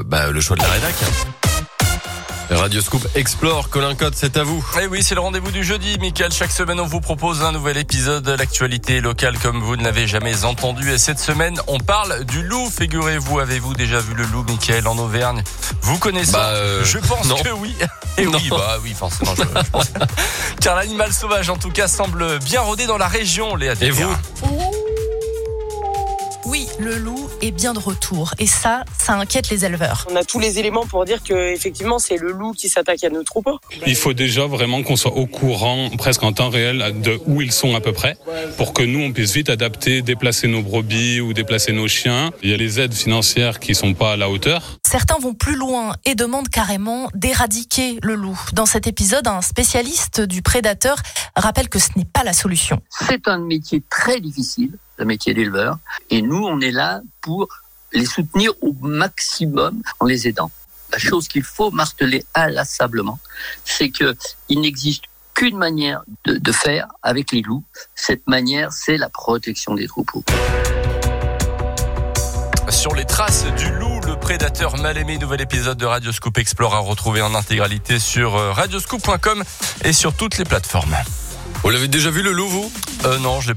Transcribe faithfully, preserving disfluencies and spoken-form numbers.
bah, le choix de la rédac. Radio Scoop Explore, Colin Cotte, c'est à vous. Et oui, c'est le rendez-vous du jeudi, Mickaël. Chaque semaine, on vous propose un nouvel épisode de l'actualité locale comme vous ne l'avez jamais entendu. Et cette semaine, on parle du loup. Figurez-vous, avez-vous déjà vu le loup, Mickaël, en Auvergne? Vous connaissez? Bah, euh, Je pense non. que oui. Et oui, bah oui, forcément. Je, je pense. Car l'animal sauvage, en tout cas, semble bien rôder dans la région, Léa. Et vous? Oui, le loup est bien de retour et ça, ça inquiète les éleveurs. On a tous les éléments pour dire que effectivement c'est le loup qui s'attaque à nos troupeaux. Il faut déjà vraiment qu'on soit au courant, presque en temps réel, de où ils sont à peu près, pour que nous on puisse vite adapter, déplacer nos brebis ou déplacer nos chiens. Il y a les aides financières qui sont pas à la hauteur. Certains vont plus loin et demandent carrément d'éradiquer le loup. Dans cet épisode, un spécialiste du prédateur rappelle que ce n'est pas la solution. C'est un métier très difficile, le métier d'éleveur, et nous, on est là pour les soutenir au maximum en les aidant. La chose qu'il faut marteler inlassablement, c'est que il n'existe qu'une manière de, de faire avec les loups. Cette manière, c'est la protection des troupeaux. Sur les traces du loup, le prédateur mal aimé, nouvel épisode de Radio Scoop Explore à retrouver en intégralité sur radioscoop point com et sur toutes les plateformes. Vous l'avez déjà vu le loup, vous? Euh, non, je l'ai